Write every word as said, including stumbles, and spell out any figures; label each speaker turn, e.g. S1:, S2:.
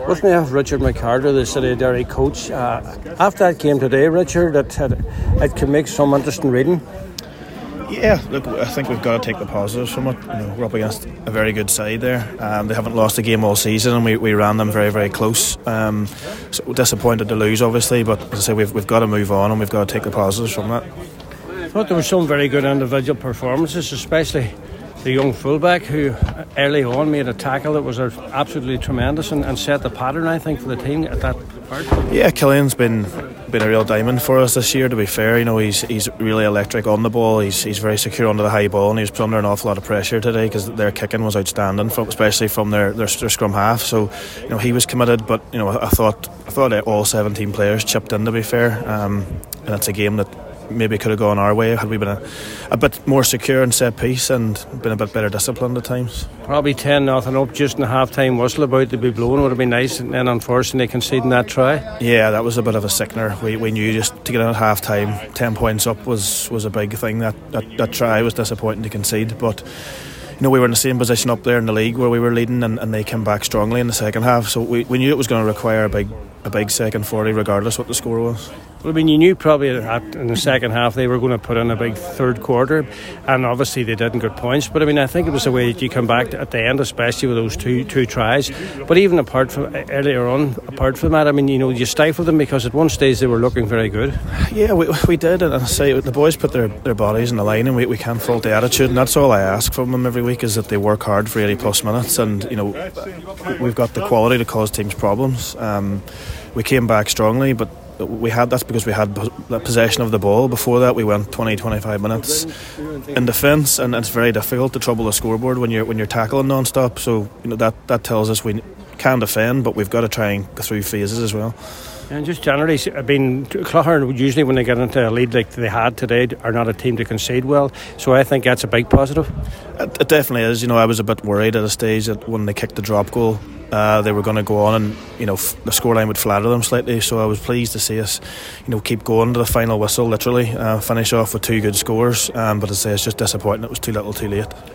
S1: Wasn't it Richard McCarter, the City of Derry coach, uh, after that game today, Richard, that had, it could make some interesting reading?
S2: Yeah, look, I think we've got to take the positives from it. You know, we're up against a very good side there. Um, they haven't lost a game all season, and we, we ran them very, very close. Um, so we're disappointed to lose, obviously, but as I say, we've we've got to move on, and we've got to take the positives from that.
S1: I thought there were some very good individual performances, especially the young fullback who early on made a tackle that was absolutely tremendous and, and set the pattern, I think, for the team at that part.
S2: Yeah, Killian's been been a real diamond for us this year, to be fair. You know, he's he's really electric on the ball. He's he's very secure under the high ball, and he was put under an awful lot of pressure today because their kicking was outstanding, from, especially from their, their their scrum half. So, you know, he was committed, but you know, I thought I thought all seventeen players chipped in, to be fair. Um, and it's a game that maybe could have gone our way had we been a, a bit more secure and set piece and been a bit better disciplined at times.
S1: Probably ten nothing up just in the half time whistle about to be blown would have been nice, and then unfortunately conceding that try.
S2: Yeah, that was a bit of a sickener. We we knew just to get in at half time ten points up was, was a big thing. That, that, that try was disappointing to concede, but you know, we were in the same position up there in the league where we were leading, and, and they came back strongly in the second half, so we, we knew it was going to require a big a big second forty regardless what the score was.
S1: Well, I mean, you knew probably at, in the second half they were going to put in a big third quarter, and obviously they didn't get points, but I mean, I think it was the way that you come back at the end, especially with those two two tries. But even apart from earlier on, apart from that, I mean, you know, you stifled them because at one stage they were looking very good.
S2: Yeah, we we did, and I say the boys put their, their bodies in the line, and we, we can't fault the attitude, and that's all I ask from them every week, is that they work hard for eighty plus minutes, and you know, we've got the quality to cause teams problems. Um, we came back strongly, but we had that's because we had possession of the ball. Before that we went twenty to twenty-five minutes in defence, and it's very difficult to trouble the scoreboard when you're when you're tackling non-stop. So you know, that, that tells us we can defend, but we've got to try and go through phases as well.
S1: And just generally, I mean, Clogher usually when they get into a lead like they had today are not a team to concede well, so I think that's a big positive.
S2: It, it definitely is. You know, I was a bit worried at a stage that when they kicked the drop goal, uh, they were going to go on and, you know, f- the scoreline would flatter them slightly, so I was pleased to see us, you know, keep going to the final whistle, literally, uh, finish off with two good scores, um, but as I say, it's just disappointing it was too little too late.